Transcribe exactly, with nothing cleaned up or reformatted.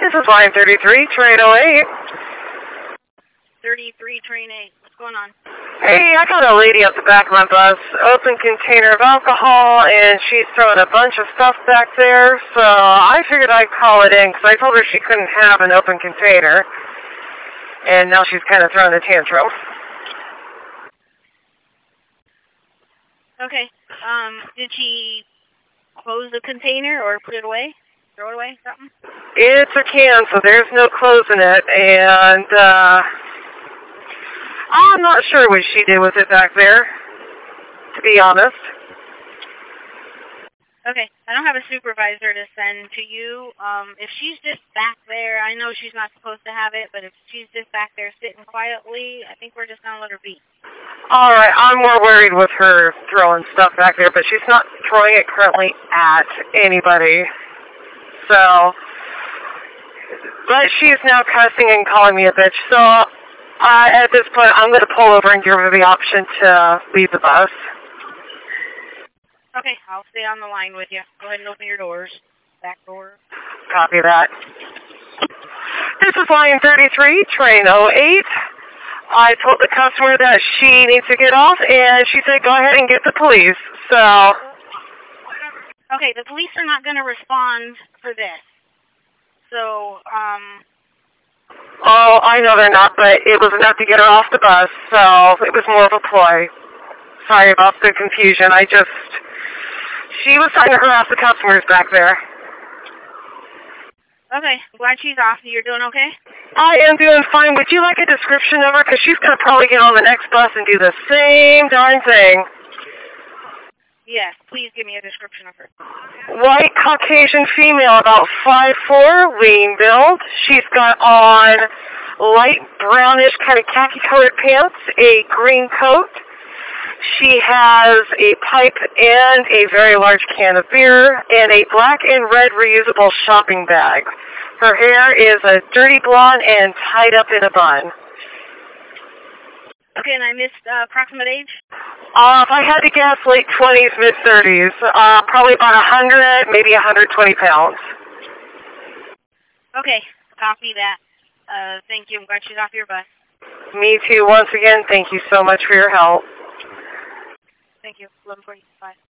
This is line thirty-three, train oh eight. thirty-three, train eight. What's going on? Hey, I got a lady at the back of my bus, open container of alcohol, and she's throwing a bunch of stuff back there, so I figured I'd call it in, because I told her she couldn't have an open container, and now she's kind of throwing a tantrum. Okay, um, did she close the container or put it away? Throw it away, something? It's a can, so there's no closing it, and, uh... I'm not sure what she did with it back there, to be honest. Okay, I don't have a supervisor to send to you. Um, if she's just back there, I know she's not supposed to have it, but if she's just back there sitting quietly, I think we're just going to let her be. All right, I'm more worried with her throwing stuff back there, but she's not throwing it currently at anybody. So, but she's now cussing and calling me a bitch, so... Uh, at this point, I'm going to pull over and give her the option to leave the bus. Okay, I'll stay on the line with you. Go ahead and open your doors. Back door. Copy that. This is line thirty-three, train oh eight. I told the customer that she needs to get off, and she said go ahead and get the police. So... Okay, the police are not going to respond for this. So, um... Oh, I know they're not, but it was enough to get her off the bus, so it was more of a ploy. Sorry about the confusion. I just... She was trying to harass the customers back there. Okay, glad she's off. You're doing okay? I am doing fine. Would you like a description of her? Because she's going to probably get on the next bus and do the same darn thing. Yes, please give me a description of her. White Caucasian female, about five foot four, lean build. She's got on light brownish kind of khaki-colored pants, a green coat. She has a pipe and a very large can of beer, and a black and red reusable shopping bag. Her hair is a dirty blonde and tied up in a bun. Okay, and I missed uh, approximate age? Uh, if I had to guess, late twenties, mid-thirties. Uh, probably about one hundred, maybe one hundred twenty pounds. Okay, copy that. Uh, thank you. I'm glad she's off your bus. Me too. Once again, thank you so much for your help. Thank you. eleven forty. Bye.